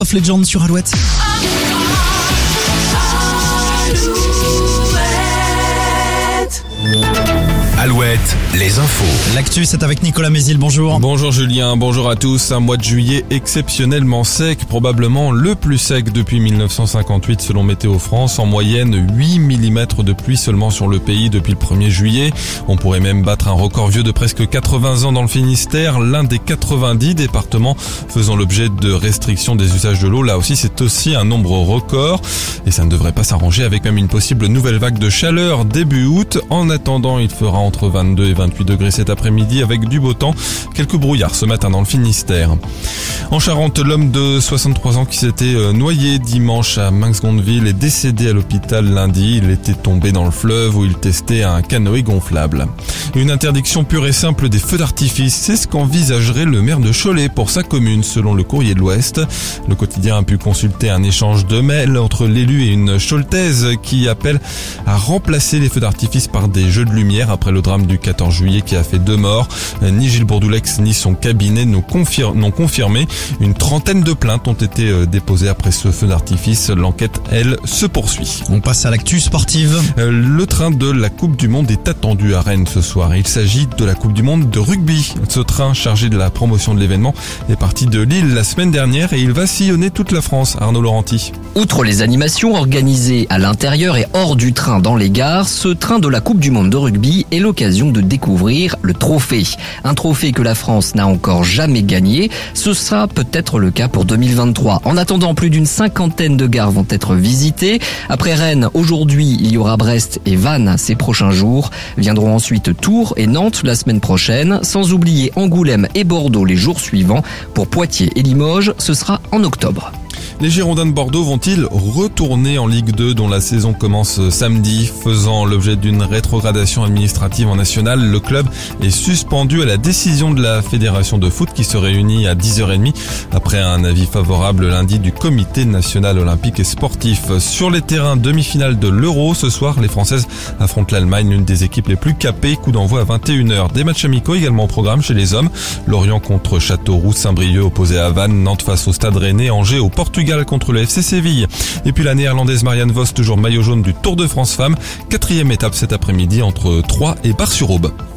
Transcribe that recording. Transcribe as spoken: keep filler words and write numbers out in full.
of Legends sur Alouette. Alouette, les infos. L'actu, c'est avec Nicolas Mézil, bonjour. Bonjour Julien, bonjour à tous. Un mois de juillet exceptionnellement sec, probablement le plus sec depuis mille neuf cent cinquante-huit selon Météo France. En moyenne, huit millimètres de pluie seulement sur le pays depuis le premier juillet. On pourrait même battre un record vieux de presque quatre-vingts ans dans le Finistère, l'un des quatre-vingt-dix départements faisant l'objet de restrictions des usages de l'eau. Là aussi, c'est aussi un nombre record et ça ne devrait pas s'arranger avec même une possible nouvelle vague de chaleur début août. En attendant, il fera entre vingt-deux et vingt-huit degrés cet après-midi avec du beau temps. Quelques brouillards ce matin dans le Finistère. En Charente, l'homme de soixante-trois ans qui s'était noyé dimanche à Mainx-Gondeville est décédé à l'hôpital lundi. Il était tombé dans le fleuve où il testait un canoë gonflable. Une interdiction pure et simple des feux d'artifice, c'est ce qu'envisagerait le maire de Cholet pour sa commune, selon le Courrier de l'Ouest. Le quotidien a pu consulter un échange de mails entre l'élu et une Choletaise qui appelle à remplacer les feux d'artifice par des jeux de lumière après le drame du quatorze juillet qui a fait deux morts. Ni Gilles Bourdoulex ni son cabinet n'ont confir- n'ont confirmé. Une trentaine de plaintes ont été déposées après ce feu d'artifice. L'enquête, elle, se poursuit. On passe à l'actu sportive. Le train de la Coupe du Monde est attendu à Rennes ce soir. Il s'agit de la Coupe du Monde de rugby. Ce train chargé de la promotion de l'événement est parti de Lille la semaine dernière et il va sillonner toute la France. Arnaud Laurenti. Outre les animations organisées à l'intérieur et hors du train dans les gares, ce train de la Coupe du Monde de rugby est l'occasion de découvrir le trophée. Un trophée que la France n'a encore jamais gagné. Ce sera peut-être le cas pour deux mille vingt-trois. En attendant, plus d'une cinquantaine de gares vont être visitées. Après Rennes, aujourd'hui, il y aura Brest et Vannes ces prochains jours. Viendront ensuite Tours et Nantes la semaine prochaine, sans oublier Angoulême et Bordeaux les jours suivants. Pour Poitiers et Limoges, ce sera en octobre. Les Girondins de Bordeaux vont-ils retourner en Ligue deux dont la saison commence samedi? Faisant l'objet d'une rétrogradation administrative en nationale, le club est suspendu à la décision de la Fédération de foot qui se réunit à dix heures trente après un avis favorable lundi du Comité national olympique et sportif. Sur les terrains demi-finale de l'Euro, ce soir, les Françaises affrontent l'Allemagne, l'une des équipes les plus capées. Coup d'envoi à vingt et une heures. Des matchs amicaux également au programme chez les hommes. Lorient contre Châteauroux, Saint-Brieuc opposé à Vannes, Nantes face au Stade Rennais, Angers au Portugal contre le F C Séville. Et puis la néerlandaise Marianne Vos, toujours maillot jaune du Tour de France Femmes. Quatrième étape cet après-midi entre Troyes et Bar-sur-Aube.